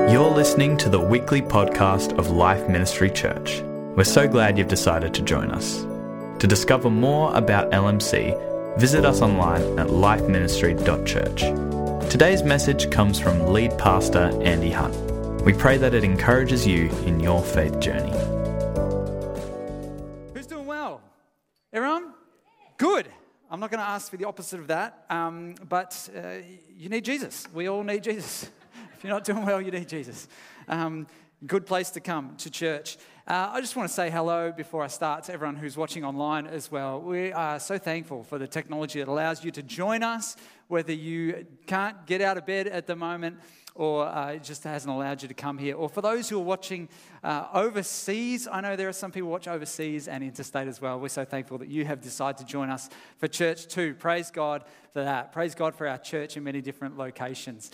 You're listening to the weekly podcast of Life Ministry Church. We're so glad you've decided to join us. To discover more about LMC, visit us online at lifeministry.church. Today's message comes from lead pastor Andy Hunt. We pray that it encourages you in your faith journey. Who's doing well? Everyone? Good. I'm not going to ask for the opposite of that, but you need Jesus. We all need Jesus. If you're not doing well, you need Jesus. Good place to come to church. I just want to say hello before I start to everyone who's watching online as well. We are so thankful for the technology that allows you to join us, whether you can't get out of bed at the moment or it just hasn't allowed you to come here. Or for those who are watching overseas, I know there are some people watch overseas and interstate as well. We're so thankful that you have decided to join us for church too. Praise God for that. Praise God for our church in many different locations.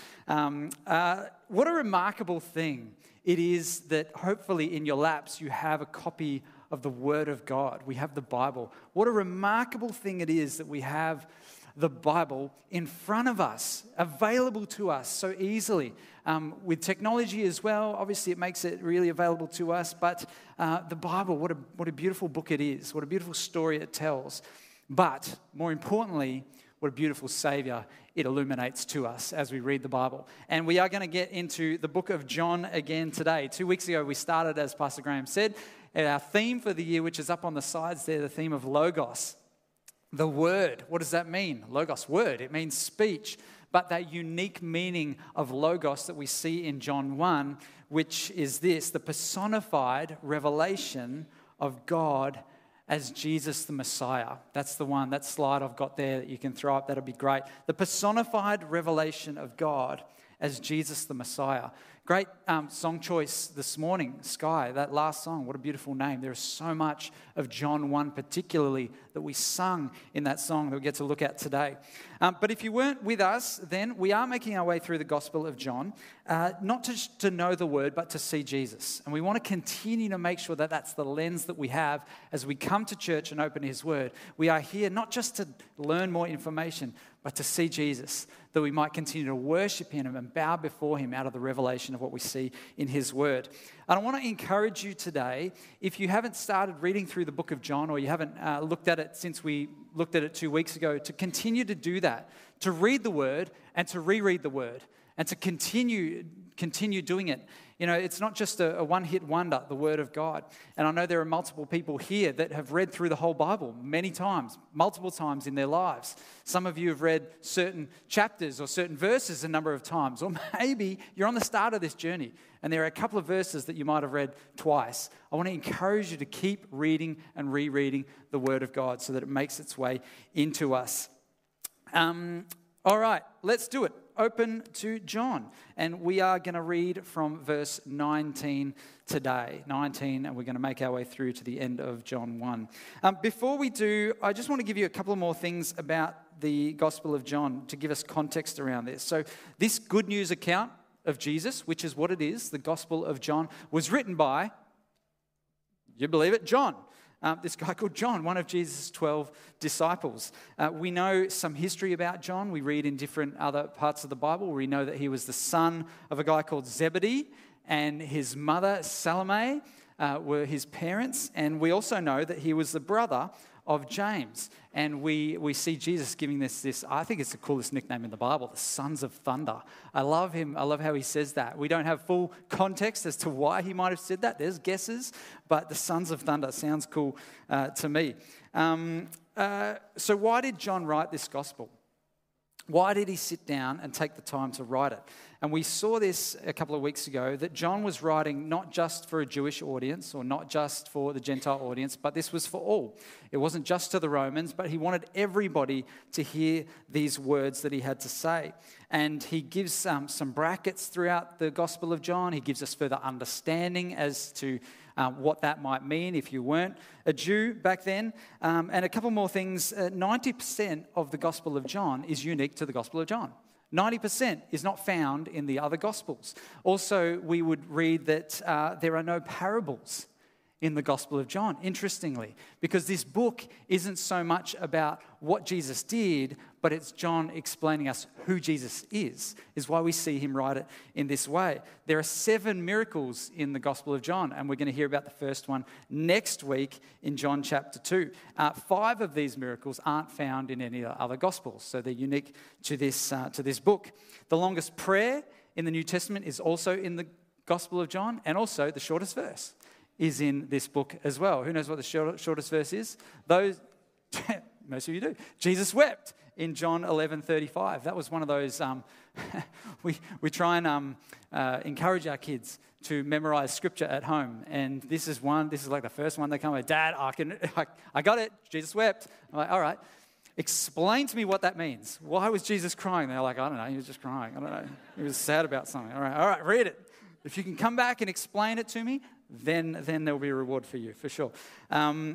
What a remarkable thing it is that hopefully in your laps you have a copy of the Word of God. We have the Bible. What a remarkable thing it is that we have the Bible in front of us, available to us so easily. With technology as well, obviously it makes it really available to us, but the Bible, what a beautiful book it is, what a beautiful story it tells. But more importantly, what a beautiful Savior it illuminates to us as we read the Bible. And we are going to get into the book of John again today. 2 weeks ago we started, as Pastor Graham said, our theme for the year, which is up on the sides there, the theme of Logos. The word, what does that mean? Logos, word, it means speech. But that unique meaning of Logos that we see in John 1, which is this, the personified revelation of God as Jesus the Messiah. That's the one, that slide I've got there that you can throw up, that'll be great. The personified revelation of God as Jesus the Messiah. Great song choice this morning, Sky, that last song, what a beautiful name. There is so much of John 1 particularly that we sung in that song that we get to look at today. But if you weren't with us, then we are making our way through the Gospel of John, not just to know the Word, but to see Jesus. And we want to continue to make sure that that's the lens that we have as we come to church and open His Word. We are here not just to learn more information, but to see Jesus, that we might continue to worship Him and bow before Him out of the revelation of what we see in His Word. And I want to encourage you today, if you haven't started reading through the book of John or you haven't looked at it since we looked at it 2 weeks ago, to continue to do that, to read the Word and to reread the Word and to continue doing it. You know, it's not just a one-hit wonder, the Word of God. And I know there are multiple people here that have read through the whole Bible many times, multiple times in their lives. Some of you have read certain chapters or certain verses a number of times. Or maybe you're on the start of this journey and there are a couple of verses that you might have read twice. I want to encourage you to keep reading and rereading the Word of God so that it makes its way into us. All right, let's do it. Open to John, and we are going to read from verse 19 today. 19, and we're going to make our way through to the end of John 1. Before we do, I just want to give you a couple of more things about the Gospel of John to give us context around this. So this good news account of Jesus, which is what it is, the Gospel of John, was written by, you believe it, John. This guy called John, one of Jesus' 12 disciples. We know some history about John. We read in different other parts of the Bible. We know that he was the son of a guy called Zebedee, and his mother Salome were his parents. And we also know that he was the brother of James. And we see Jesus giving this, I think it's the coolest nickname in the Bible, the Sons of Thunder. I love him. I love how he says that. We don't have full context as to why he might have said that. There's guesses, but the Sons of Thunder sounds cool to me. So why did John write this gospel? Why did he sit down and take the time to write it? And we saw this a couple of weeks ago, that John was writing not just for a Jewish audience or not just for the Gentile audience, but this was for all. It wasn't just to the Romans, but he wanted everybody to hear these words that he had to say. And he gives some brackets throughout the Gospel of John. He gives us further understanding as to what that might mean if you weren't a Jew back then. And a couple more things. 90% of the Gospel of John is unique to the Gospel of John. 90% is not found in the other Gospels. Also, we would read that there are no parables in the Gospel of John, interestingly, because this book isn't so much about what Jesus did, but it's John explaining us who Jesus is why we see him write it in this way. There are 7 miracles in the Gospel of John, and we're going to hear about the first one next week in John chapter 2. 5 of these miracles aren't found in any other Gospels, so they're unique to this book. The longest prayer in the New Testament is also in the Gospel of John, and also the shortest verse is in this book as well. Who knows what the shortest verse is? Most of you do. Jesus wept in John 11:35. That was one of those, we try and encourage our kids to memorize scripture at home. And this is like the first one they come with, Dad, I got it, Jesus wept. I'm like, all right, explain to me what that means. Why was Jesus crying? They're like, I don't know, he was just crying. I don't know, he was sad about something. All right, read it. If you can come back and explain it to me, then there'll be a reward for you, for sure. When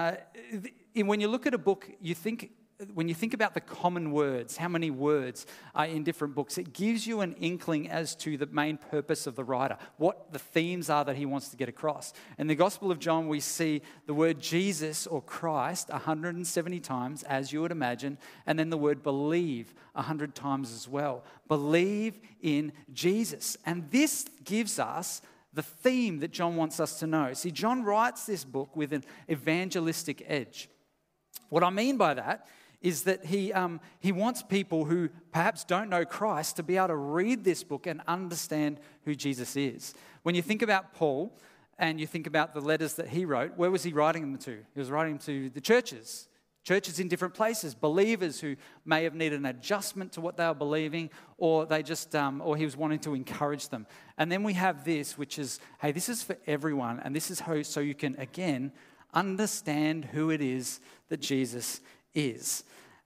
you look at a book, when you think about the common words, how many words are in different books, it gives you an inkling as to the main purpose of the writer, what the themes are that he wants to get across. In the Gospel of John, we see the word Jesus or Christ 170 times, as you would imagine, and then the word believe 100 times as well. Believe in Jesus. And this gives us the theme that John wants us to know. See, John writes this book with an evangelistic edge. What I mean by that is that he wants people who perhaps don't know Christ to be able to read this book and understand who Jesus is. When you think about Paul and you think about the letters that he wrote, where was he writing them to? He was writing them to the churches in different places, believers who may have needed an adjustment to what they were believing, or they just, or he was wanting to encourage them. And then we have this, which is, hey, this is for everyone, and this is how, so you can, again, understand who it is that Jesus is.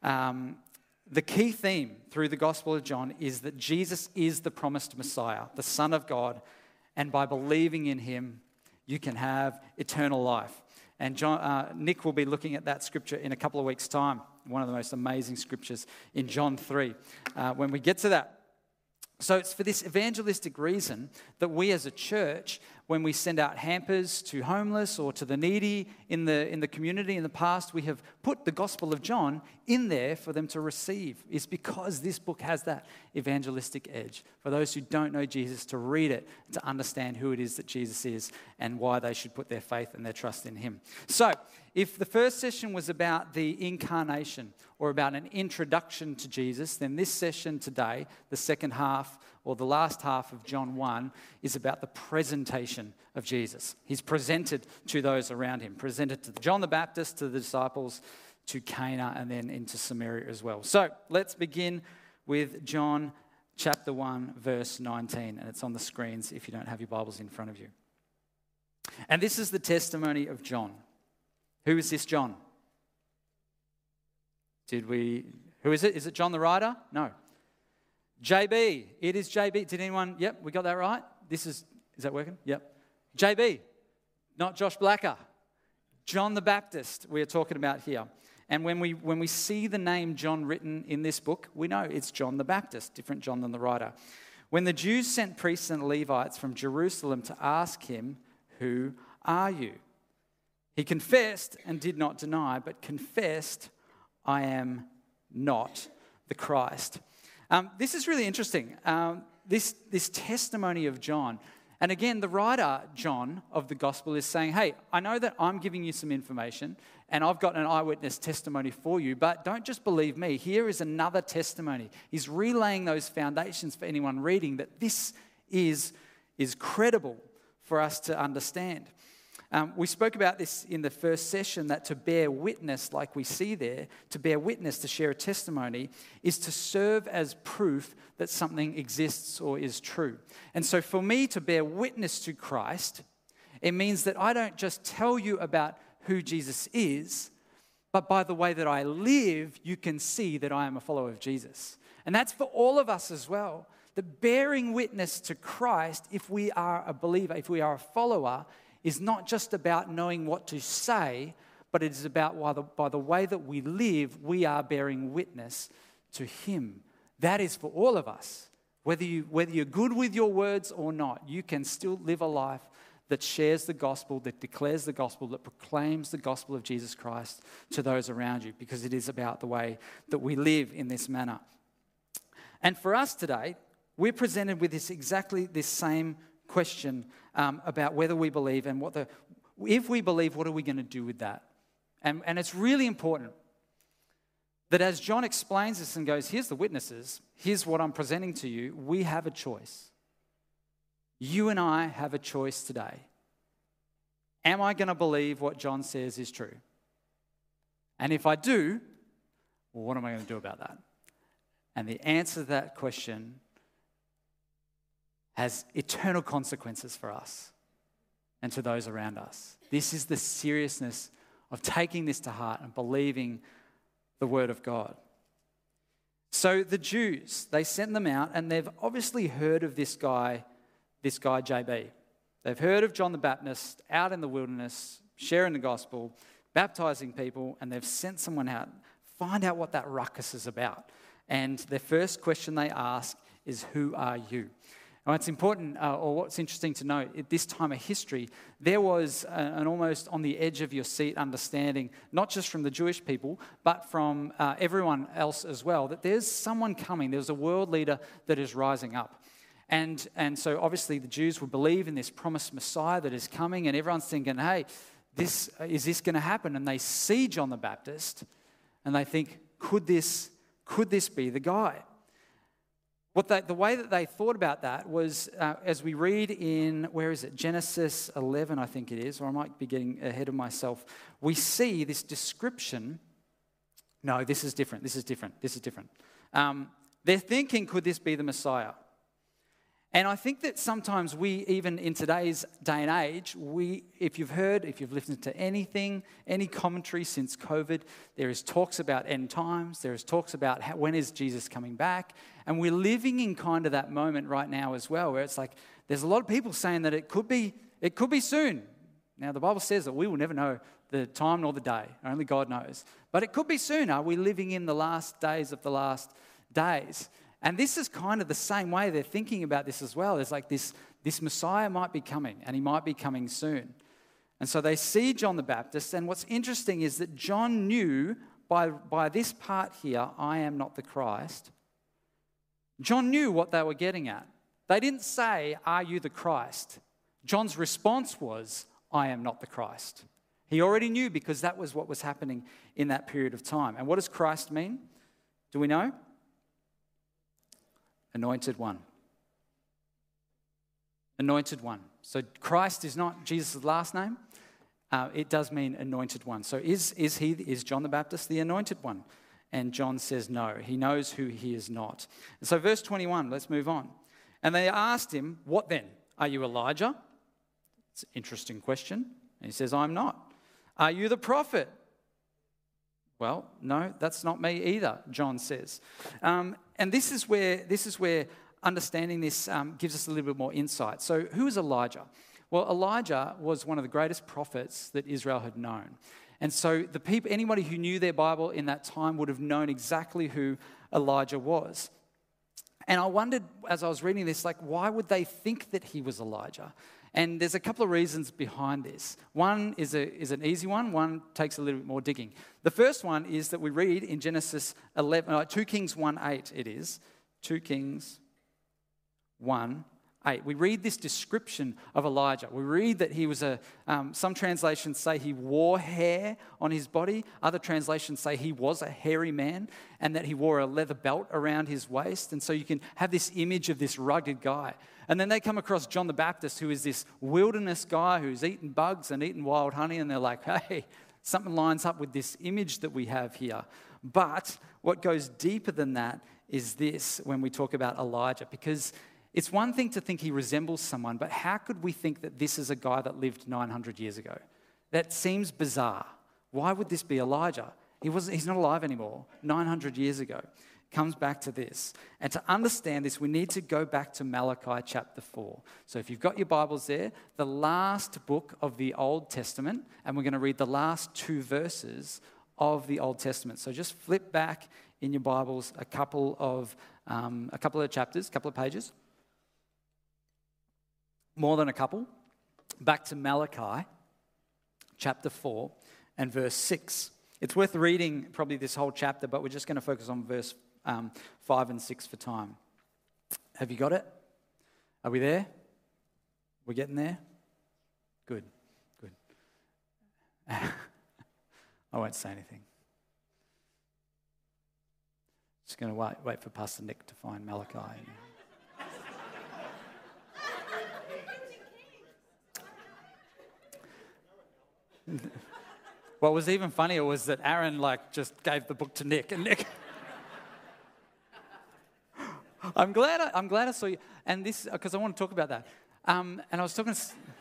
The key theme through the Gospel of John is that Jesus is the promised Messiah, the Son of God, and by believing in him, you can have eternal life. And Nick will be looking at that scripture in a couple of weeks' time, one of the most amazing scriptures in John 3, when we get to that. So it's for this evangelistic reason that we as a church, when we send out hampers to homeless or to the needy in the community in the past, we have put the Gospel of John in there for them to receive. It's because this book has that evangelistic edge. For those who don't know Jesus, to read it, to understand who it is that Jesus is and why they should put their faith and their trust in him. So, if the first session was about the incarnation or about an introduction to Jesus, then this session today, the second half or the last half of John 1, is about the presentation of Jesus. He's presented to those around him, presented to John the Baptist, to the disciples, to Cana, and then into Samaria as well. So let's begin with John chapter 1, verse 19, and it's on the screens if you don't have your Bibles in front of you. And this is the testimony of John. Who is this John? Who is it? Is it John the writer? No. JB. It is JB. Did anyone? Yep, we got that right. Is that working? Yep. JB, not Josh Blacker. John the Baptist we are talking about here. And when we see the name John written in this book, we know it's John the Baptist, different John than the writer. When the Jews sent priests and Levites from Jerusalem to ask him, "Who are you?" He confessed and did not deny, but confessed, "I am not the Christ." This is really interesting, this testimony of John. And again, the writer, John, of the gospel is saying, hey, I know that I'm giving you some information and I've got an eyewitness testimony for you, but don't just believe me. Here is another testimony. He's relaying those foundations for anyone reading that this is credible for us to understand. We spoke about this in the first session, that to bear witness, like we see there, to bear witness, to share a testimony, is to serve as proof that something exists or is true. And so for me to bear witness to Christ, it means that I don't just tell you about who Jesus is, but by the way that I live, you can see that I am a follower of Jesus. And that's for all of us as well. That bearing witness to Christ, if we are a believer, if we are a follower, is not just about knowing what to say, but it is about by the way that we live, we are bearing witness to him. That is for all of us. Whether you're good with your words or not, you can still live a life that shares the gospel, that declares the gospel, that proclaims the gospel of Jesus Christ to those around you, because it is about the way that we live in this manner. And for us today, we're presented with exactly this same question about whether we believe and if we believe, what are we going to do with that? And it's really important that as John explains this and goes, here's the witnesses, here's what I'm presenting to you, we have a choice. You and I have a choice today. Am I going to believe what John says is true? And if I do, well, what am I going to do about that? And the answer to that question has eternal consequences for us and to those around us. This is the seriousness of taking this to heart and believing the word of God. So the Jews, they sent them out, and they've obviously heard of this guy JB. They've heard of John the Baptist out in the wilderness, sharing the gospel, baptizing people, and they've sent someone out. Find out what that ruckus is about. And their first question they ask is, who are you? Now, it's important, or what's interesting to note, at this time of history, there was an almost on the edge of your seat understanding, not just from the Jewish people, but from everyone else as well, that there's someone coming, there's a world leader that is rising up. And so obviously the Jews would believe in this promised Messiah that is coming, and everyone's thinking, hey, is this going to happen? And they see John the Baptist, and they think, could this be the guy? The way that they thought about that was, as we read in, Genesis 11, I think it is, or I might be getting ahead of myself. We see this description. No, this is different. They're thinking, could this be the Messiah? And I think that sometimes we, even in today's day and age, if you've listened to anything, any commentary since COVID, there is talks about end times, there is talks about when is Jesus coming back, and we're living in kind of that moment right now as well, where it's like, there's a lot of people saying that it could be soon. Now, the Bible says that we will never know the time nor the day, only God knows. But it could be soon. Are we living in the last days of the last days? And this is kind of the same way they're thinking about this as well. It's like this Messiah might be coming, and he might be coming soon. And so they see John the Baptist, and what's interesting is that John knew by this part here, I am not the Christ. John knew what they were getting at. They didn't say, are you the Christ? John's response was, I am not the Christ. He already knew, because that was what was happening in that period of time. And what does Christ mean? Do we know? Anointed one. Anointed one. So Christ is not Jesus' last name. It does mean anointed one. So is John the Baptist the anointed one? And John says no. He knows who he is not. And so verse 21, let's move on. And they asked him, what then? Are you Elijah? It's an interesting question. And he says, I'm not. Are you the prophet? Well, no, that's not me either, John says. And this is where understanding this gives us a little bit more insight. So who is Elijah? Well, Elijah was one of the greatest prophets that Israel had known. And so anybody who knew their Bible in that time would have known exactly who Elijah was. And I wondered, as I was reading this, why would they think that he was Elijah? And there's a couple of reasons behind this. One is an easy one. One takes a little bit more digging. The first one is that we read in Genesis 11, 2 Kings 1:8 it is. 2 Kings 1:8. We read this description of Elijah. We read that he was some translations say he wore hair on his body. Other translations say he was a hairy man, and that he wore a leather belt around his waist. And so you can have this image of this rugged guy. And then they come across John the Baptist, who is this wilderness guy who's eaten bugs and eaten wild honey. And they're like, hey, something lines up with this image that we have here. But what goes deeper than that is this when we talk about Elijah, because it's one thing to think he resembles someone, but how could we think that this is a guy that lived 900 years ago? That seems bizarre. Why would this be Elijah? He's not alive anymore. 900 years ago. Comes back to this. And to understand this, we need to go back to Malachi chapter 4. So if you've got your Bibles there, the last book of the Old Testament, and we're going to read the last 2 verses of the Old Testament. So just flip back in your Bibles a couple of chapters, a couple of pages. More than a couple. back to Malachi, chapter 4 and verse 6. It's worth reading probably this whole chapter, but we're just going to focus on verse 5 and 6 for time. Have you got it? Are we there? We're getting there? Good. I won't say anything. Just going to wait for Pastor Nick to find Malachi. What was even funnier was that Aaron just gave the book to Nick, and Nick. I'm glad I saw you, and this because I want to talk about that. And I was talking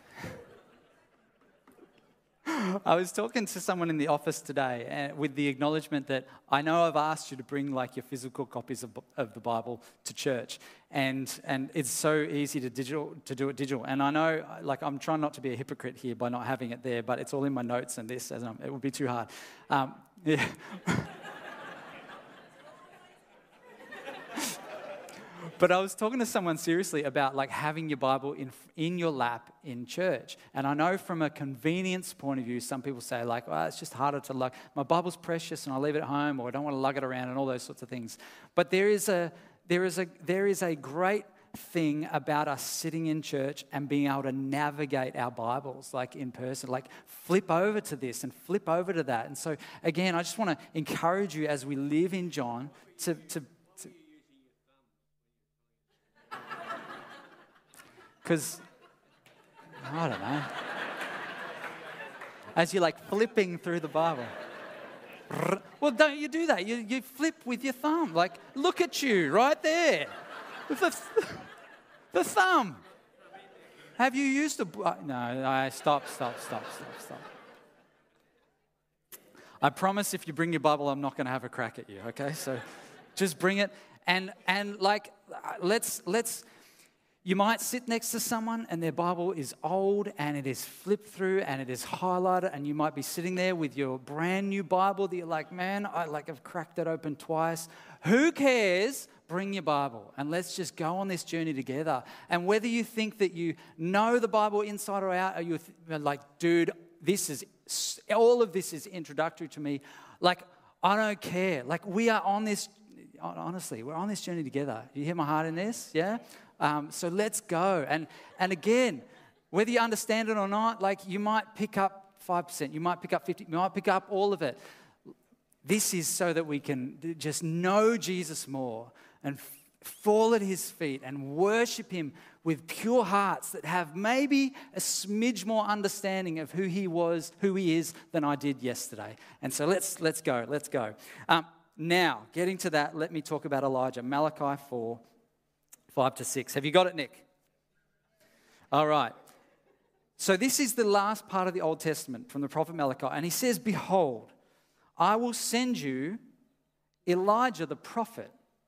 to someone in the office today with the acknowledgement that I know I've asked you to bring your physical copies of the Bible to church, and it's so easy to do it digital. And I know I'm trying not to be a hypocrite here by not having it there, but it's all in my notes and this, and it would be too hard. Yeah. But I was talking to someone seriously about having your Bible in your lap in church. And I know from a convenience point of view, some people say it's just harder to lug. My Bible's precious and I leave it at home, or I don't want to lug it around and all those sorts of things. But there is a great thing about us sitting in church and being able to navigate our Bibles in person, flip over to this and flip over to that. And so again, I just want to encourage you as we live in John to because, I don't know, as you're flipping through the Bible. Well, don't you do that? You flip with your thumb. Look at you right there. The thumb. Have you used a... No, stop. I promise if you bring your Bible, I'm not going to have a crack at you, okay? So just bring it. And let's... You might sit next to someone and their Bible is old and it is flipped through and it is highlighted, and you might be sitting there with your brand new Bible that you're man, I've cracked it open twice. Who cares? Bring your Bible and let's just go on this journey together. And whether you think that you know the Bible inside or out, or you're dude, all of this is introductory to me. I don't care. We are on this, honestly, we're on this journey together. You hear my heart in this? Yeah? So let's go. And again, whether you understand it or not, you might pick up 5%, you might pick up 50%, you might pick up all of it. This is so that we can just know Jesus more and fall at his feet and worship him with pure hearts that have maybe a smidge more understanding of who he is than I did yesterday. And so let's go. Now, getting to that, let me talk about Elijah. Malachi 4. 5 to 6. Have you got it, Nick? All right. So this is the last part of the Old Testament from the prophet Malachi. And he says, behold, I will send you Elijah the prophet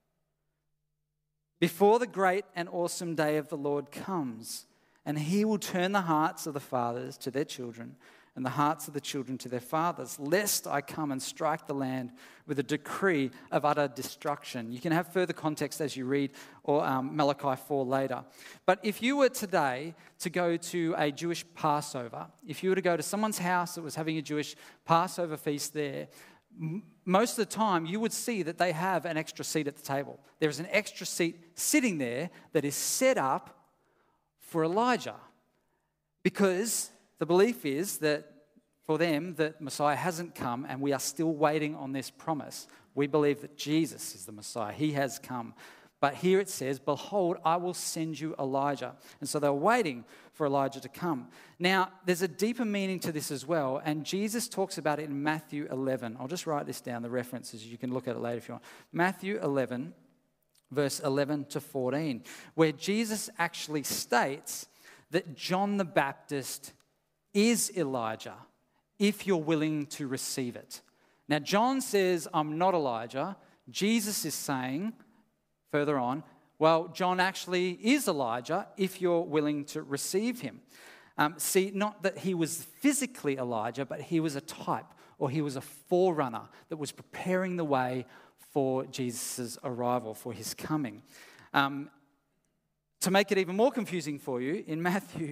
before the great and awesome day of the Lord comes. And he will turn the hearts of the fathers to their children and the hearts of the children to their fathers, lest I come and strike the land with a decree of utter destruction. You can have further context as you read Malachi 4 later. But if you were today to go to a Jewish Passover, if you were to go to someone's house that was having a Jewish Passover feast there, most of the time you would see that they have an extra seat at the table. There is an extra seat sitting there that is set up for Elijah, because the belief is that for them, that Messiah hasn't come and we are still waiting on this promise. We believe that Jesus is the Messiah. He has come. But here it says, behold, I will send you Elijah. And so they're waiting for Elijah to come. Now, there's a deeper meaning to this as well, and Jesus talks about it in Matthew 11. I'll just write this down, the references. You can look at it later if you want. Matthew 11, verse 11 to 14, where Jesus actually states that John the Baptist is Elijah, if you're willing to receive it. Now, John says, I'm not Elijah. Jesus is saying, further on, well, John actually is Elijah, if you're willing to receive him. See, not that he was physically Elijah, but he was a type, or he was a forerunner that was preparing the way for Jesus' arrival, for his coming. To make it even more confusing for you, in Matthew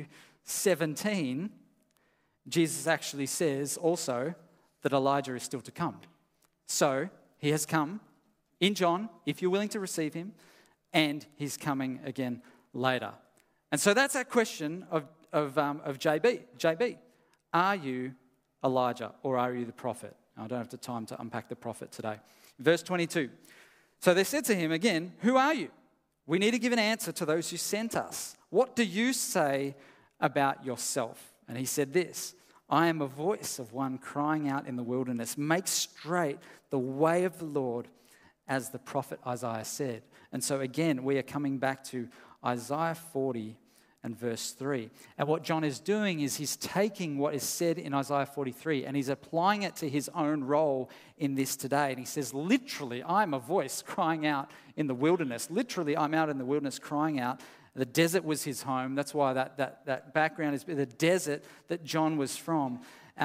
17, Jesus actually says also that Elijah is still to come. So he has come in John, if you're willing to receive him, and he's coming again later. And so that's that question of JB. JB, are you Elijah or are you the prophet? I don't have the time to unpack the prophet today. Verse 22. So they said to him again, who are you? We need to give an answer to those who sent us. What do you say about yourself? And he said this, I am a voice of one crying out in the wilderness, make straight the way of the Lord, as the prophet Isaiah said. And so again, we are coming back to Isaiah 40 and verse 3. And what John is doing is he's taking what is said in Isaiah 43 and he's applying it to his own role in this today. And he says, literally, I'm a voice crying out in the wilderness. Literally, I'm out in the wilderness crying out. The desert was his home. That's why that background is the desert that John was from.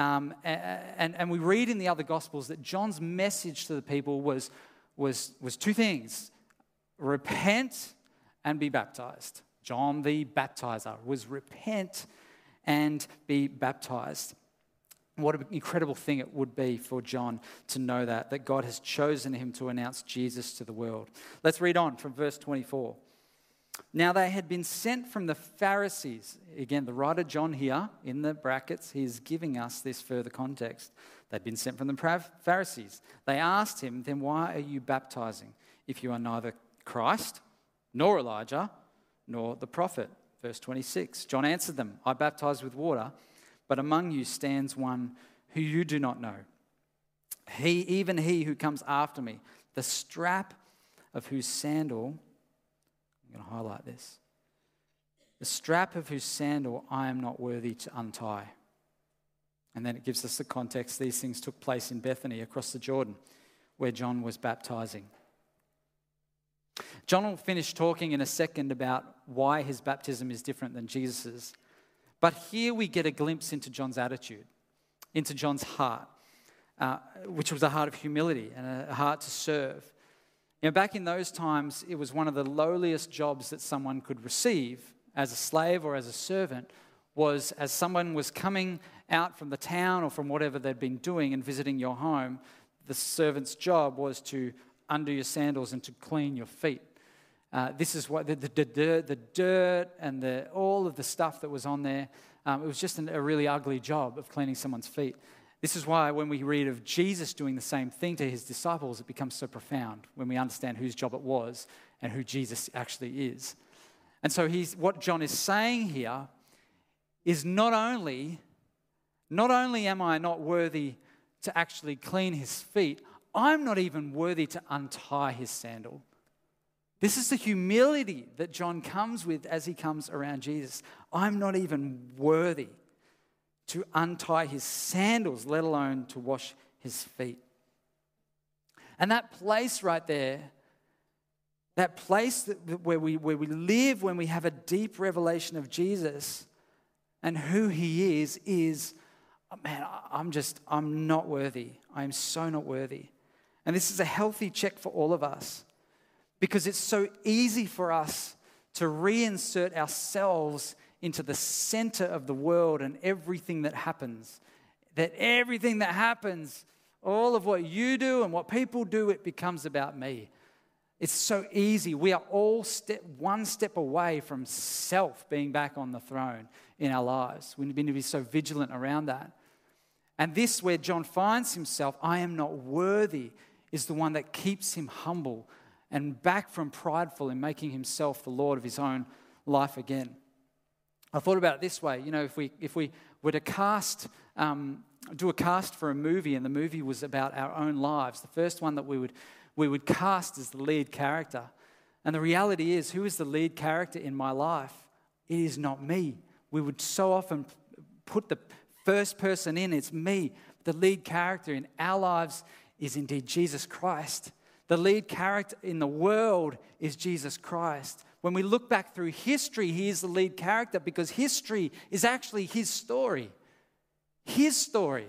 And we read in the other Gospels that John's message to the people was two things: repent and be baptized. John the baptizer was repent and be baptized. What an incredible thing it would be for John to know that God has chosen him to announce Jesus to the world. Let's read on from verse 24. Now they had been sent from the Pharisees. Again, the writer John here, in the brackets, he's giving us this further context. They'd been sent from the Pharisees. They asked him, then why are you baptizing if you are neither Christ, nor Elijah, nor the prophet? Verse 26, John answered them, I baptize with water, but among you stands one who you do not know. Even he who comes after me, the strap of whose sandal, I'm going to highlight this, the strap of whose sandal I am not worthy to untie. And then it gives us the context. These things took place in Bethany across the Jordan where John was baptizing. John will finish talking in a second about why his baptism is different than Jesus's. But here we get a glimpse into John's attitude, into John's heart, which was a heart of humility and a heart to serve. You know, back in those times, it was one of the lowliest jobs that someone could receive as a slave or as a servant, was as someone was coming out from the town or from whatever they'd been doing and visiting your home, the servant's job was to undo your sandals and to clean your feet. This is what the dirt and all of the stuff that was on there, it was just a really ugly job of cleaning someone's feet. This is why when we read of Jesus doing the same thing to his disciples, it becomes so profound when we understand whose job it was and who Jesus actually is. And so what John is saying here is not only am I not worthy to actually clean his feet, I'm not even worthy to untie his sandal. This is the humility that John comes with as he comes around Jesus. I'm not even worthy to untie his sandals, let alone to wash his feet. And that place right there, that place where we live when we have a deep revelation of Jesus and who he is, man, I'm not worthy. I am so not worthy. And this is a healthy check for all of us, because it's so easy for us to reinsert ourselves into the center of the world and everything that happens. That everything that happens, all of what you do and what people do, it becomes about me. It's so easy. We are all one step away from self being back on the throne in our lives. We need to be so vigilant around that. And this, where John finds himself, I am not worthy, is the one that keeps him humble and back from prideful in making himself the Lord of his own life again. I thought about it this way, you know, if we were to do a cast for a movie, and the movie was about our own lives, the first one that we would cast as the lead character. And the reality is, who is the lead character in my life? It is not me. We would so often put the first person in, it's me. The lead character in our lives is indeed Jesus Christ. The lead character in the world is Jesus Christ. When we look back through history, he is the lead character because history is actually his story. His story.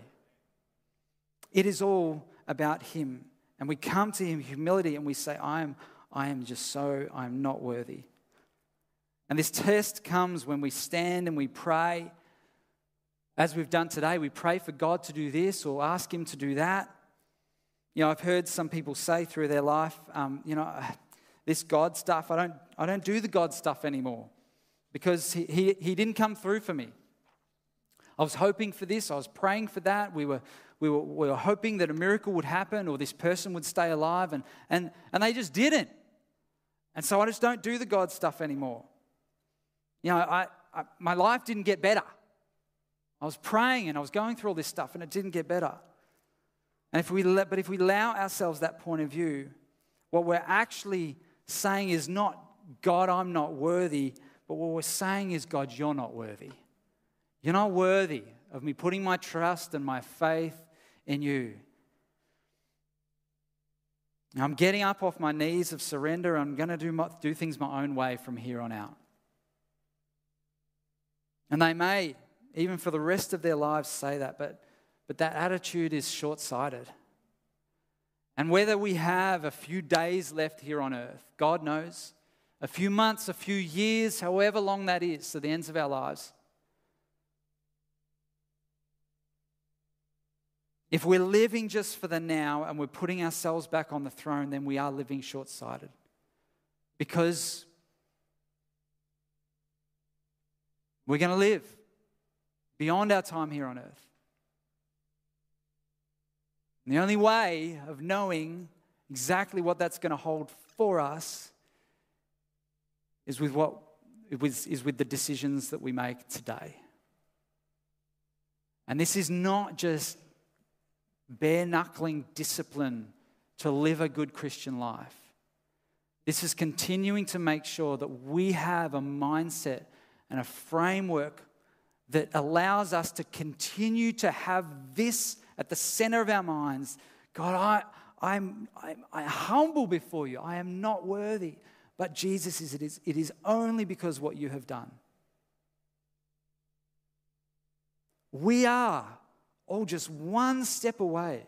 It is all about him. And we come to him in humility and we say, I am not worthy. And this test comes when we stand and we pray. As we've done today, we pray for God to do this or ask Him to do that. You know, I've heard some people say through their life, this God stuff, I don't do the God stuff anymore because he didn't come through for me. I was hoping for this, I was praying for that. We were hoping that a miracle would happen or this person would stay alive, and they just didn't. And so I just don't do the God stuff anymore. You know, my life didn't get better. I was praying and I was going through all this stuff and it didn't get better. And if we allow ourselves that point of view, what we're actually saying is not, God, I'm not worthy, but what we're saying is, God, you're not worthy. You're not worthy of me putting my trust and my faith in you. Now, I'm getting up off my knees of surrender. I'm going to do things my own way from here on out. And they may, even for the rest of their lives, say that, but that attitude is short-sighted. And whether we have a few days left here on earth, God knows, a few months, a few years, however long that is, to the ends of our lives, if we're living just for the now and we're putting ourselves back on the throne, then we are living short-sighted. Because we're going to live beyond our time here on earth. And the only way of knowing exactly what that's going to hold for us is with the decisions that we make today. And this is not just bare-knuckling discipline to live a good Christian life. This is continuing to make sure that we have a mindset and a framework that allows us to continue to have this at the center of our minds. God, I'm humble before you. I am not worthy. But Jesus, it is only because what you have done. We are all just one step away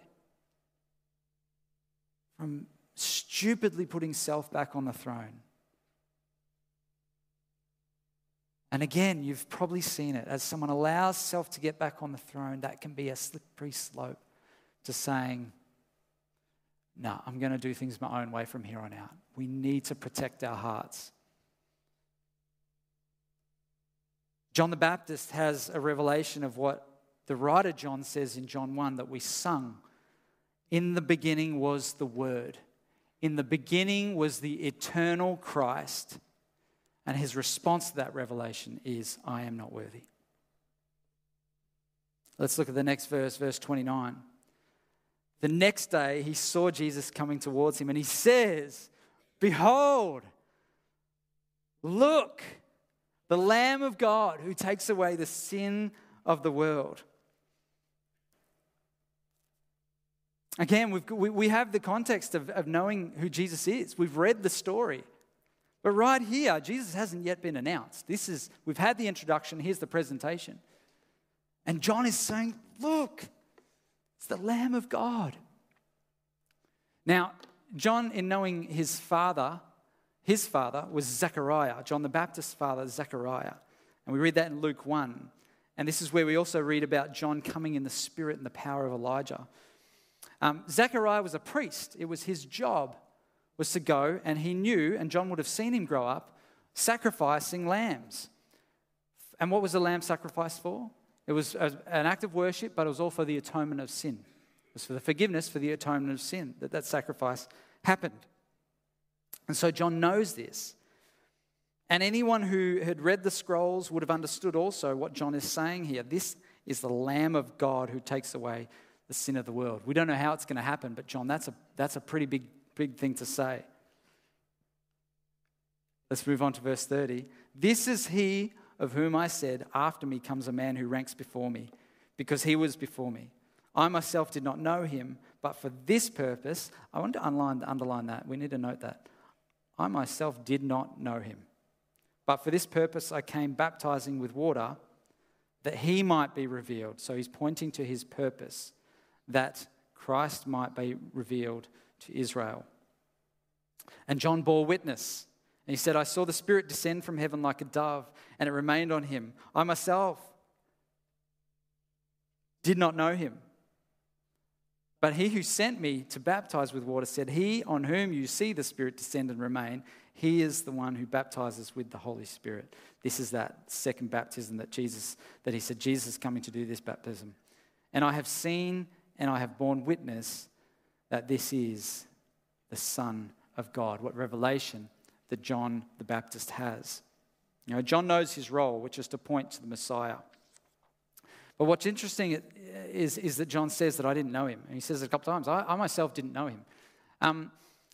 from stupidly putting self back on the throne. And again, you've probably seen it. As someone allows self to get back on the throne, that can be a slippery slope to saying, no, I'm going to do things my own way from here on out. We need to protect our hearts. John the Baptist has a revelation of what the writer John says in John 1 that we sung. In the beginning was the Word. In the beginning was the eternal Christ. And his response to that revelation is, I am not worthy. Let's look at the next verse, verse 29. The next day he saw Jesus coming towards him and he says, behold, look, the Lamb of God who takes away the sin of the world. Again, we have the context of knowing who Jesus is. We've read the story. But right here, Jesus hasn't yet been announced. We've had the introduction, here's the presentation. And John is saying, look, it's the Lamb of God. Now, John, in knowing his father was Zechariah, John the Baptist's father, Zechariah. And we read that in Luke 1. And this is where we also read about John coming in the spirit and the power of Elijah. Zechariah was a priest. It was his job was to go, and he knew, and John would have seen him grow up, sacrificing lambs. And what was the lamb sacrificed for? It was an act of worship, but it was all for the atonement of sin. It was for the forgiveness, for the atonement of sin, that sacrifice happened. And so John knows this. And anyone who had read the scrolls would have understood also what John is saying here. This is the Lamb of God who takes away the sin of the world. We don't know how it's going to happen, but John, that's a pretty big thing to say. Let's move on to verse 30. This is he of whom I said, after me comes a man who ranks before me, because he was before me. I myself did not know him, but for this purpose, I want to underline that. We need to note that. I myself did not know him. But for this purpose I came baptizing with water, that he might be revealed. So he's pointing to his purpose, that Christ might be revealed to Israel. And John bore witness. he said, I saw the Spirit descend from heaven like a dove, and it remained on him. I myself did not know him. But he who sent me to baptize with water said, he on whom you see the Spirit descend and remain, he is the one who baptizes with the Holy Spirit. This is that second baptism that he said, Jesus is coming to do this baptism. And I have seen and I have borne witness that this is the Son of God. What revelation that John the Baptist has. You know, John knows his role, which is to point to the Messiah. But what's interesting is that John says that I didn't know him. And he says it a couple of times. I myself didn't know him.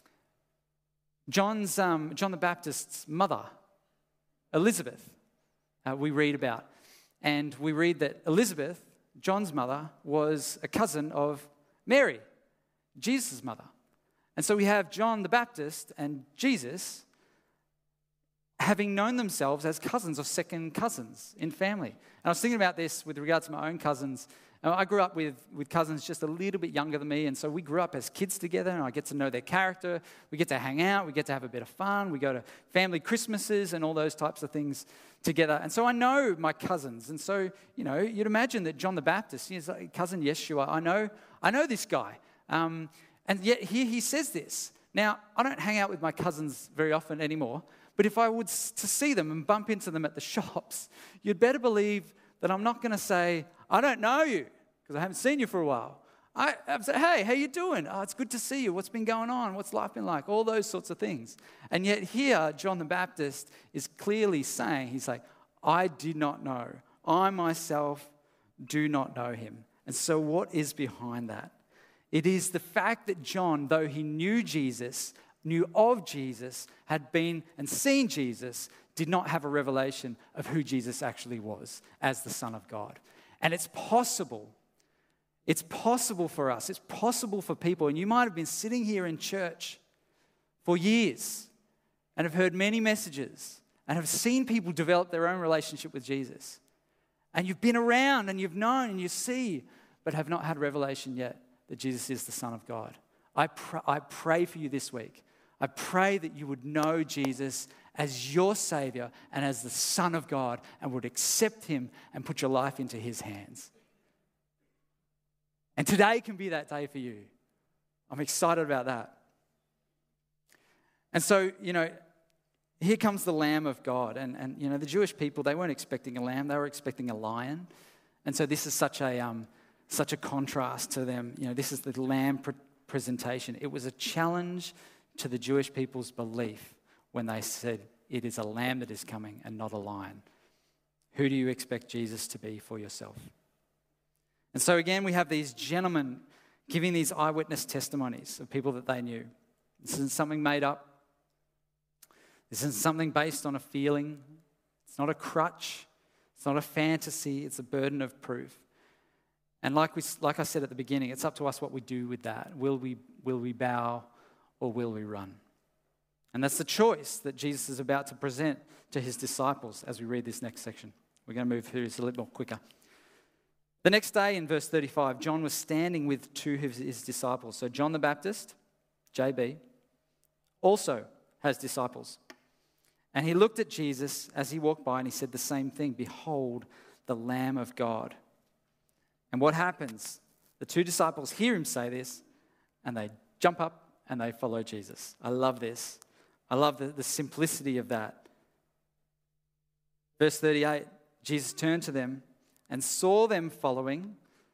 John the Baptist's mother, Elizabeth, we read about. And we read that Elizabeth, John's mother, was a cousin of Mary, Jesus' mother. And so we have John the Baptist and Jesus having known themselves as cousins or second cousins in family. And I was thinking about this with regards to my own cousins. I grew up with cousins just a little bit younger than me, and so we grew up as kids together, and I get to know their character. We get to hang out. We get to have a bit of fun. We go to family Christmases and all those types of things together. And so I know my cousins. And so, you know, you'd imagine that John the Baptist, his cousin Yeshua, I know this guy. And yet here he says this. Now, I don't hang out with my cousins very often anymore, but if I would to see them and bump into them at the shops, you'd better believe that I'm not going to say, I don't know you, because I haven't seen you for a while. I'd say, hey, how you doing? Oh, it's good to see you. What's been going on? What's life been like? All those sorts of things. And yet here, John the Baptist is clearly saying, he's like, I did not know. I myself do not know him. And so what is behind that? It is the fact that John, though he knew of Jesus, had been and seen Jesus, did not have a revelation of who Jesus actually was as the Son of God. And it's possible for us, it's possible for people, and you might have been sitting here in church for years and have heard many messages and have seen people develop their own relationship with Jesus. And you've been around and you've known and you see, but have not had revelation yet that Jesus is the Son of God. I pray for you this week. I pray that you would know Jesus as your Savior and as the Son of God and would accept him and put your life into his hands. And today can be that day for you. I'm excited about that. And so, you know, here comes the Lamb of God. And you know, the Jewish people, they weren't expecting a lamb, they were expecting a lion. And so this is such a contrast to them. You know, this is the lamb presentation. It was a challenge to the Jewish people's belief when they said, it is a lamb that is coming and not a lion. Who do you expect Jesus to be for yourself? And so again, we have these gentlemen giving these eyewitness testimonies of people that they knew. This isn't something made up. This isn't something based on a feeling. It's not a crutch. It's not a fantasy. It's a burden of proof. And like I said at the beginning, it's up to us what we do with that. Will we bow or will we run? And that's the choice that Jesus is about to present to his disciples as we read this next section. We're going to move through this a little more quicker. The next day in verse 35, John was standing with two of his disciples. So John the Baptist, JB, also has disciples. And he looked at Jesus as he walked by and he said the same thing, behold, the Lamb of God. And what happens? The two disciples hear him say this and they jump up and they follow Jesus. I love this. I love the simplicity of that. Verse 38, Jesus turned to them and saw them following,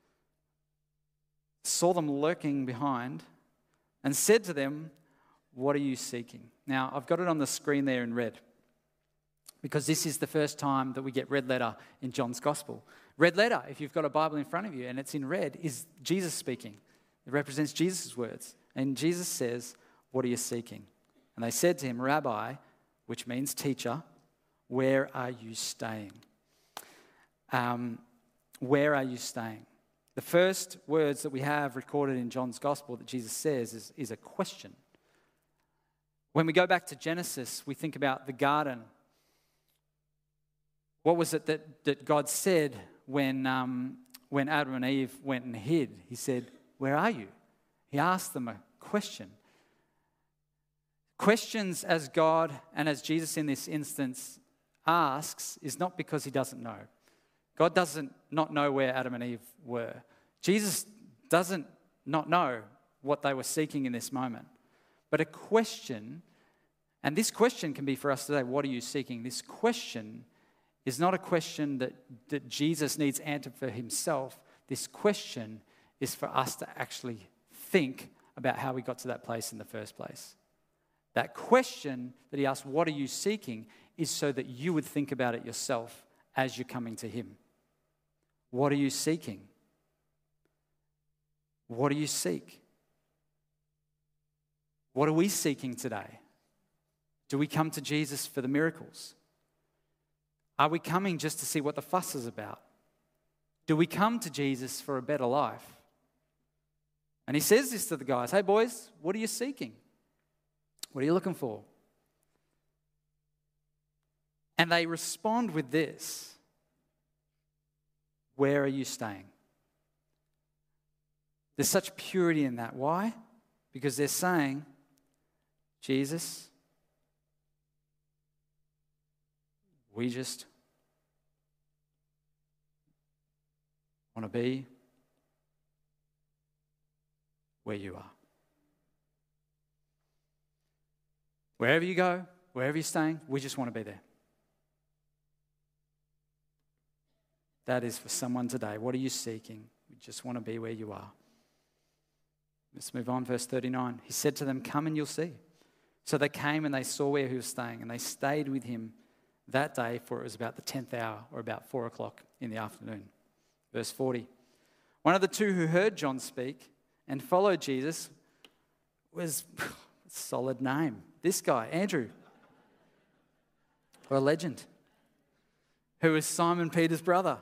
saw them lurking behind, and said to them, what are you seeking? Now, I've got it on the screen there in red because this is the first time that we get red letter in John's Gospel. Red letter, if you've got a Bible in front of you and it's in red, is Jesus speaking. It represents Jesus' words. And Jesus says, what are you seeking? And they said to him, Rabbi, which means teacher, where are you staying? Where are you staying? The first words that we have recorded in John's Gospel that Jesus says is a question. When we go back to Genesis, we think about the garden. What was it that God said when Adam and Eve went and hid? He said, where are you? He asked them a question. Questions as God and as Jesus in this instance asks is not because he doesn't know. God doesn't not know where Adam and Eve were. Jesus doesn't not know what they were seeking in this moment. But a question, and this question can be for us today, what are you seeking? This question is not a question that Jesus needs answered for himself. This question is for us to actually think about how we got to that place in the first place. That question that he asked, what are you seeking, is so that you would think about it yourself as you're coming to him. What are you seeking? What do you seek? What are we seeking today? Do we come to Jesus for the miracles? Are we coming just to see what the fuss is about? Do we come to Jesus for a better life? And he says this to the guys, hey boys, what are you seeking? What are you looking for? And they respond with this, where are you staying? There's such purity in that. Why? Because they're saying, Jesus, we just want to be where you are. Wherever you go, wherever you're staying, we just want to be there. That is for someone today. What are you seeking? We just want to be where you are. Let's move on, verse 39. He said to them, come and you'll see. So they came and they saw where he was staying, and they stayed with him that day, for it was about the 10th hour, or about 4 o'clock in the afternoon. Verse 40. One of the two who heard John speak and followed Jesus was a solid name. This guy, Andrew. What a legend. Who was Simon Peter's brother.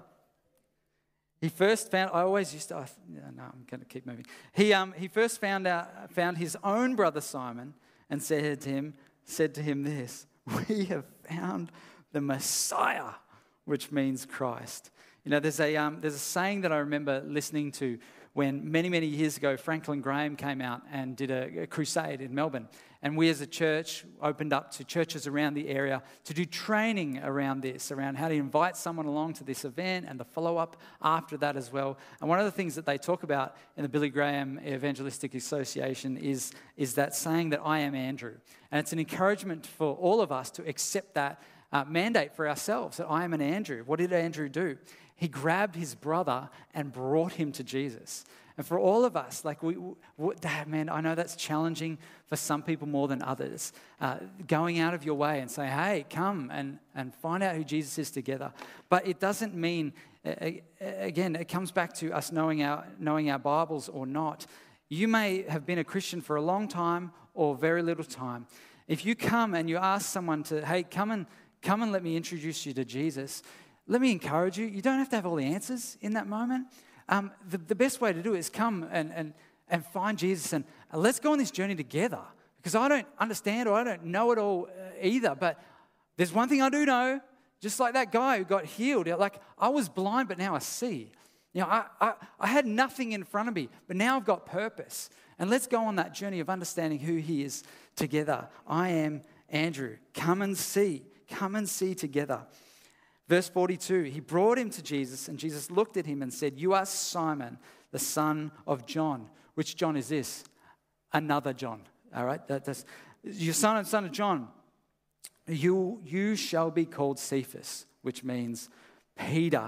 He first found, I'm going to keep moving. He first found his own brother Simon and said to him this, we have found the Messiah, which means Christ. You know, there's a saying that I remember listening to when many, many years ago, Franklin Graham came out and did a crusade in Melbourne. And we as a church opened up to churches around the area to do training around this, around how to invite someone along to this event and the follow-up after that as well. And one of the things that they talk about in the Billy Graham Evangelistic Association is that saying that I am Andrew. And it's an encouragement for all of us to accept that mandate for ourselves, that I am an Andrew. What did Andrew do? He grabbed his brother and brought him to Jesus. And for all of us, I know that's challenging for some people more than others. Going out of your way and say, hey, come and find out who Jesus is together. But it doesn't mean, again, it comes back to us knowing our Bibles or not. You may have been a Christian for a long time or very little time. If you come and you ask someone to, hey, come and let me introduce you to Jesus, let me encourage you. You don't have to have all the answers in that moment. The best way to do it is come and find Jesus and let's go on this journey together. Because I don't understand or I don't know it all either. But there's one thing I do know, just like that guy who got healed. Like, I was blind, but now I see. You know, I had nothing in front of me, but now I've got purpose. And let's go on that journey of understanding who he is together. I am Andrew. Come and see. Come and see together. Verse 42, he brought him to Jesus, and Jesus looked at him and said, you are Simon, the son of John. Which John is this? Another John. All right? That's your son of John. You shall be called Cephas, which means Peter.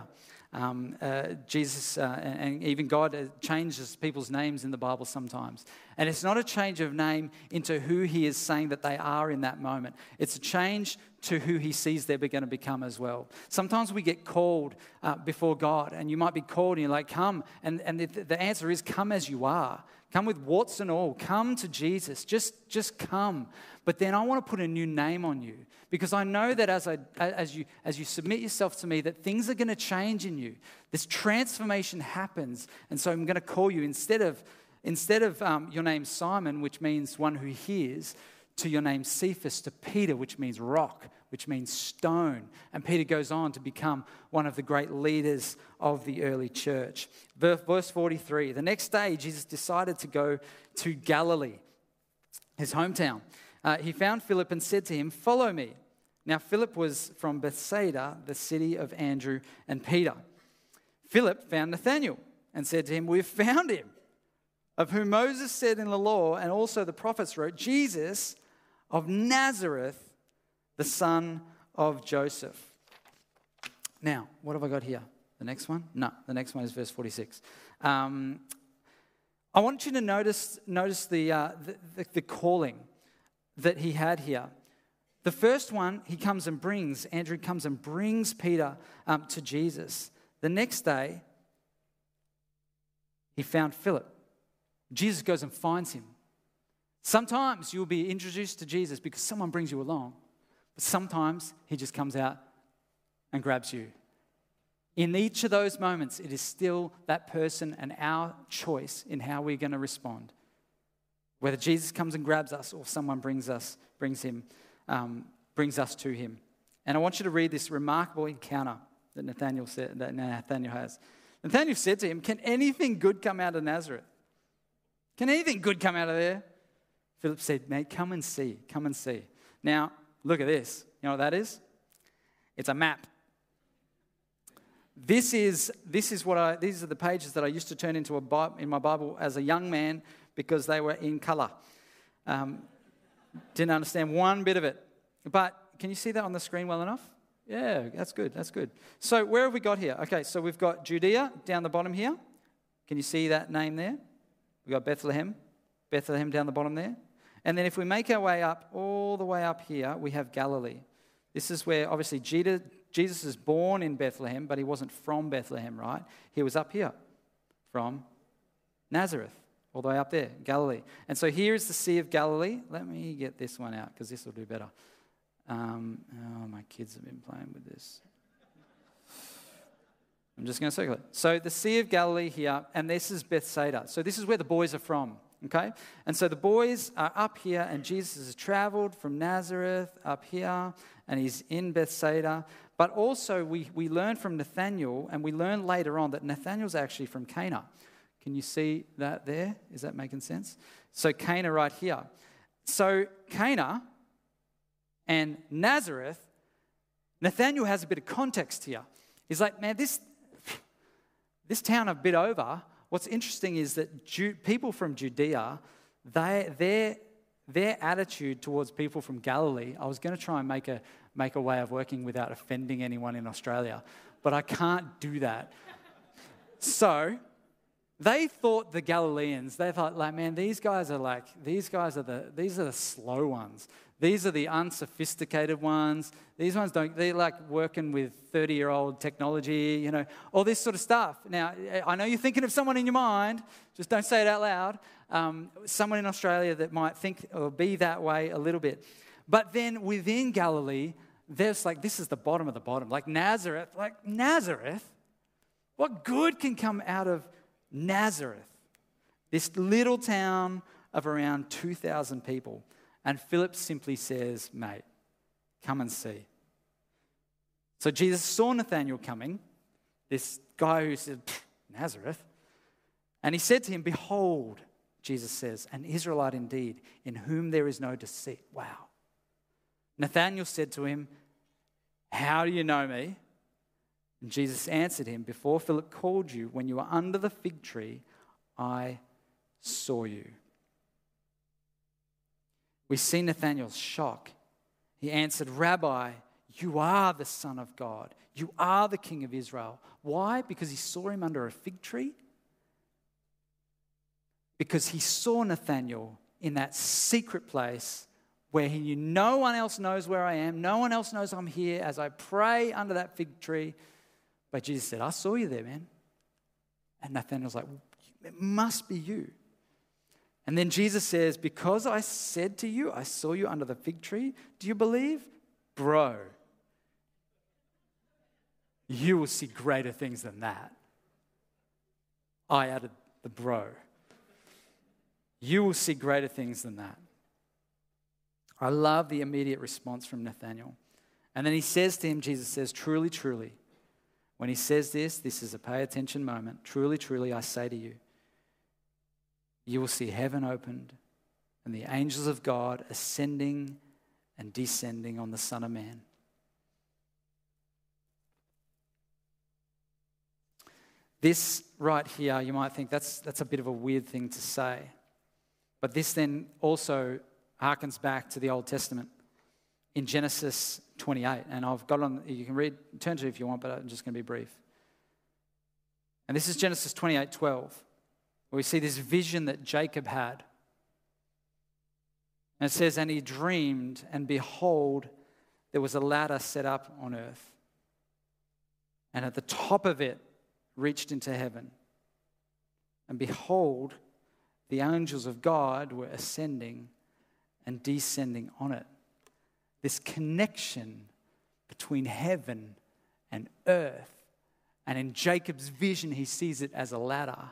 Jesus and even God changes people's names in the Bible sometimes. And it's not a change of name into who he is saying that they are in that moment. It's a change to who he sees they're going to become as well. Sometimes we get called before God, and you might be called and you're like, come. And the answer is come as you are. Come with warts and all. Come to Jesus. Just come. But then I want to put a new name on you, because I know that as you submit yourself to me, that things are going to change in you. This transformation happens, and so I'm going to call you instead of your name Simon, which means one who hears, to your name Cephas, to Peter, which means rock, which means stone. And Peter goes on to become one of the great leaders of the early church. Verse 43, the next day Jesus decided to go to Galilee, his hometown. He found Philip and said to him, "Follow me." Now Philip was from Bethsaida, the city of Andrew and Peter. Philip found Nathanael and said to him, "We've found him, of whom Moses said in the law and also the prophets wrote, Jesus of Nazareth, the son of Joseph." Now, what have I got here? The next one? No, the next one is verse 46. I want you to notice the calling that he had here. The first one, Andrew comes and brings Peter to Jesus. The next day, he found Philip. Jesus goes and finds him. Sometimes you'll be introduced to Jesus because someone brings you along. But sometimes he just comes out and grabs you. In each of those moments, it is still that person and our choice in how we're going to respond. Whether Jesus comes and grabs us or someone brings us to him. And I want you to read this remarkable encounter that Nathanael has. Nathanael said to him, "Can anything good come out of Nazareth? Can anything good come out of there?" Philip said, "Mate, come and see. Come and see." Now, look at this. You know what that is? It's a map. These are the pages that I used to turn into in my Bible as a young man because they were in colour. Didn't understand one bit of it. But can you see that on the screen well enough? Yeah, that's good. That's good. So where have we got here? Okay, so we've got Judea down the bottom here. Can you see that name there? We've got Bethlehem down the bottom there. And then if we make our way up, all the way up here, we have Galilee. This is where obviously Jesus is born in Bethlehem, but he wasn't from Bethlehem, right? He was up here from Nazareth, all the way up there, Galilee. And so here is the Sea of Galilee. Let me get this one out because this will do better. My kids have been playing with this. I'm just going to circle it. So the Sea of Galilee here, and this is Bethsaida. So this is where the boys are from, okay? And so the boys are up here, and Jesus has traveled from Nazareth up here, and he's in Bethsaida. But also we learn from Nathanael, and we learn later on that Nathanael's actually from Cana. Can you see that there? Is that making sense? So Cana right here. So Cana and Nazareth, Nathanael has a bit of context here. He's like, man, this town a bit over. What's interesting is that people from Judea, their attitude towards people from Galilee, I was going to try and make a way of working without offending anyone in Australia, but I can't do that. So they thought the Galileans, they thought like, man, these are the slow ones. These are the unsophisticated ones. These ones they're like working with 30-year-old technology, all this sort of stuff. Now, I know you're thinking of someone in your mind, just don't say it out loud. Someone in Australia that might think or be that way a little bit. But then within Galilee, there's like, this is the bottom of the bottom. Like Nazareth, what good can come out of Nazareth? This little town of around 2,000 people. And Philip simply says, mate, come and see. So Jesus saw Nathanael coming, this guy who said, Nazareth. And he said to him, behold, Jesus says, an Israelite indeed, in whom there is no deceit. Wow. Nathanael said to him, how do you know me? And Jesus answered him, before Philip called you, when you were under the fig tree, I saw you. We see Nathanael's shock. He answered, Rabbi, you are the Son of God. You are the King of Israel. Why? Because he saw him under a fig tree? Because he saw Nathanael in that secret place where he knew no one else knows where I am. No one else knows I'm here as I pray under that fig tree. But Jesus said, I saw you there, man. And Nathanael's like, it must be you. And then Jesus says, because I said to you, I saw you under the fig tree, do you believe? Bro, you will see greater things than that. I added the bro. You will see greater things than that. I love the immediate response from Nathanael. And then he says to him, Jesus says, truly, truly. When he says this is a pay attention moment. Truly, truly, I say to you, you will see heaven opened and the angels of God ascending and descending on the Son of Man. This right here, you might think that's a bit of a weird thing to say. But this then also harkens back to the Old Testament in Genesis 28. And I've got on, you can turn to it if you want, but I'm just going to be brief. And this is Genesis 28:12, where we see this vision that Jacob had. And it says, and he dreamed, and behold, there was a ladder set up on earth. And at the top of it reached into heaven. And behold, the angels of God were ascending and descending on it. This connection between heaven and earth. And in Jacob's vision, he sees it as a ladder.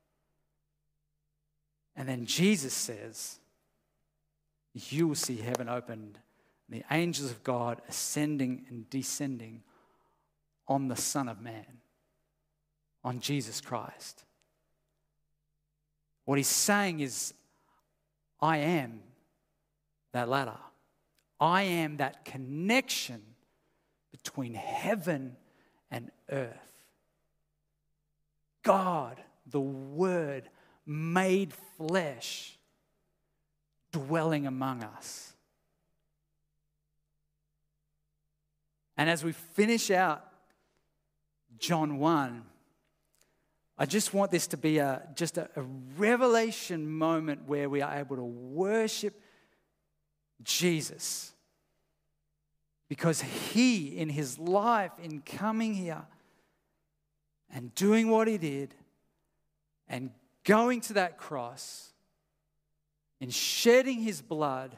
And then Jesus says, you will see heaven opened, and the angels of God ascending and descending on the Son of Man, on Jesus Christ. What he's saying is, I am that ladder. I am that connection between heaven and earth. God, the Word, made flesh, dwelling among us. And as we finish out John 1, I just want this to be just a revelation moment where we are able to worship Jesus. Because he, in his life, in coming here and doing what he did and going to that cross, in shedding his blood,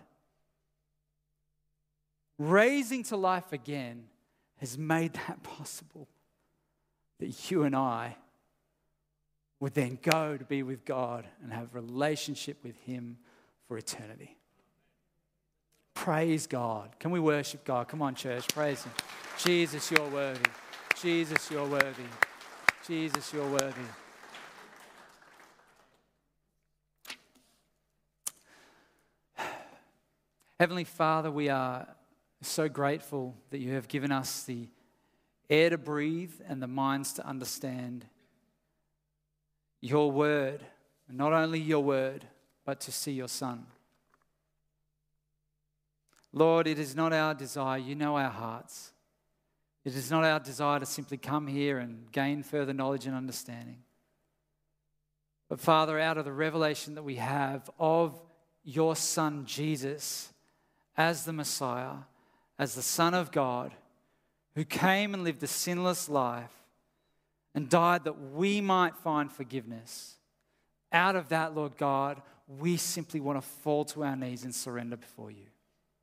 raising to life again, has made that possible. That you and I would then go to be with God and have a relationship with him for eternity. Praise God. Can we worship God? Come on, church, praise him. Jesus, you're worthy. Jesus, you're worthy. Jesus, you're worthy. Heavenly Father, we are so grateful that you have given us the air to breathe and the minds to understand your word, and not only your word, but to see your Son. Lord, it is not our desire, you know our hearts. It is not our desire to simply come here and gain further knowledge and understanding. But Father, out of the revelation that we have of your Son Jesus as the Messiah, as the Son of God, who came and lived a sinless life and died that we might find forgiveness. Out of that, Lord God, we simply want to fall to our knees and surrender before you.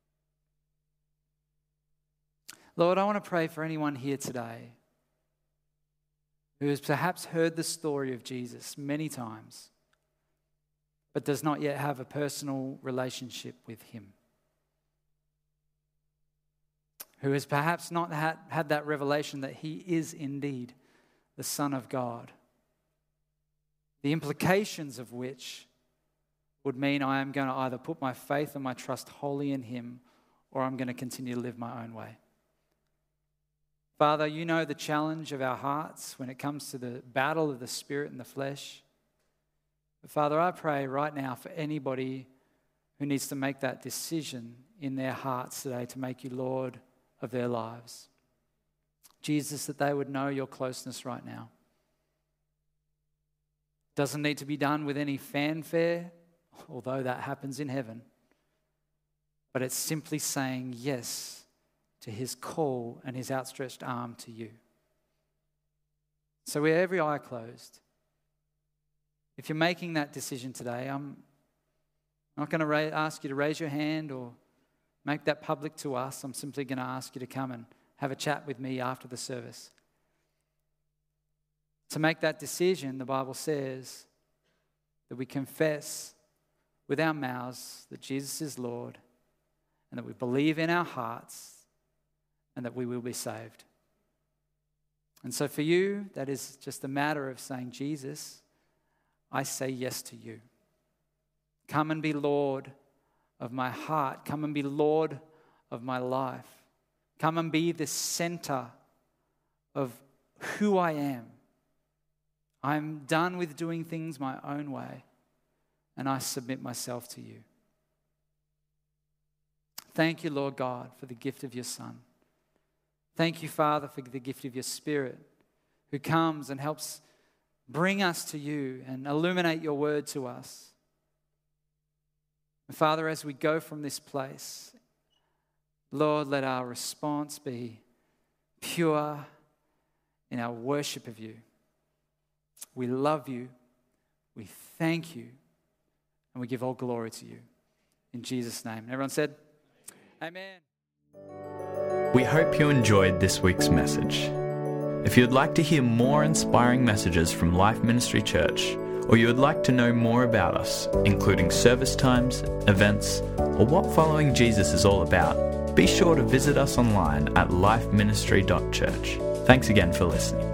Lord, I want to pray for anyone here today who has perhaps heard the story of Jesus many times, but does not yet have a personal relationship with him. Who has perhaps not had that revelation that he is indeed the Son of God. The implications of which would mean I am going to either put my faith and my trust wholly in him, or I'm going to continue to live my own way. Father, you know the challenge of our hearts when it comes to the battle of the spirit and the flesh. But Father, I pray right now for anybody who needs to make that decision in their hearts today to make you Lord of their lives. Jesus, that they would know your closeness right now. Doesn't need to be done with any fanfare, although that happens in heaven. But it's simply saying yes to his call and his outstretched arm to you. So with every eye closed, if you're making that decision today, I'm not going to ask you to raise your hand or make that public to us. I'm simply going to ask you to come and have a chat with me after the service. To make that decision, the Bible says that we confess with our mouths that Jesus is Lord, and that we believe in our hearts, and that we will be saved. And so for you, that is just a matter of saying, Jesus, I say yes to you. Come and be Lord of my heart. Come and be Lord of my life. Come and be the center of who I am. I'm done with doing things my own way, and I submit myself to you. Thank you, Lord God, for the gift of your Son. Thank you, Father, for the gift of your Spirit, who comes and helps bring us to you and illuminate your word to us. And Father, as we go from this place, Lord, let our response be pure in our worship of you. We love you, we thank you, and we give all glory to you. In Jesus' name. And everyone said, Amen. We hope you enjoyed this week's message. If you'd like to hear more inspiring messages from Life Ministry Church, or you would like to know more about us, including service times, events, or what following Jesus is all about, be sure to visit us online at lifeministry.church. Thanks again for listening.